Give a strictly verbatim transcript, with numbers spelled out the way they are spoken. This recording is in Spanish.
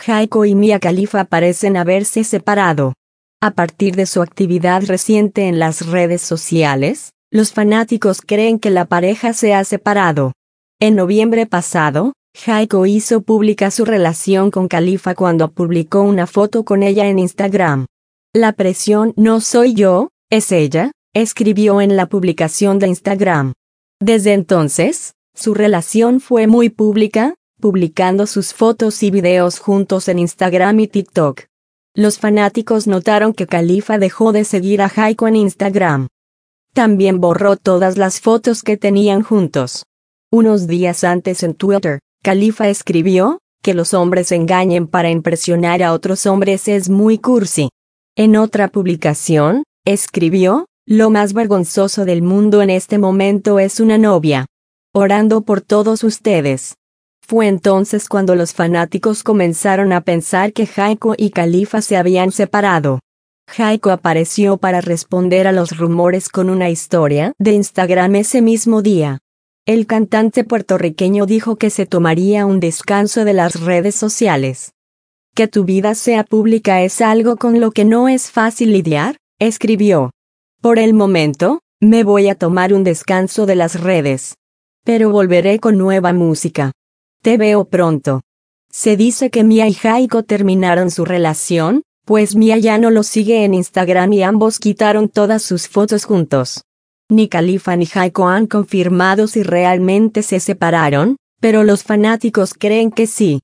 Jaiko y Mia Khalifa parecen haberse separado. A partir de su actividad reciente en las redes sociales, los fanáticos creen que la pareja se ha separado. En noviembre pasado, Jaiko hizo pública su relación con Khalifa cuando publicó una foto con ella en Instagram. La presión no soy yo, es ella, escribió en la publicación de Instagram. Desde entonces, su relación fue muy pública, publicando sus fotos y videos juntos en Instagram y TikTok. Los fanáticos notaron que Khalifa dejó de seguir a Jaiko en Instagram. También borró todas las fotos que tenían juntos. Unos días antes en Twitter, Khalifa escribió, que los hombres engañen para impresionar a otros hombres es muy cursi. En otra publicación, escribió, lo más vergonzoso del mundo en este momento es una novia. Orando por todos ustedes. Fue entonces cuando los fanáticos comenzaron a pensar que Jaiko y Khalifa se habían separado. Jaiko apareció para responder a los rumores con una historia de Instagram ese mismo día. El cantante puertorriqueño dijo que se tomaría un descanso de las redes sociales. Que tu vida sea pública es algo con lo que no es fácil lidiar, escribió. Por el momento, me voy a tomar un descanso de las redes. Pero volveré con nueva música. Te veo pronto. Se dice que Mia y Jaiko terminaron su relación, pues Mia ya no lo sigue en Instagram y ambos quitaron todas sus fotos juntos. Ni Khalifa ni Jaiko han confirmado si realmente se separaron, pero los fanáticos creen que sí.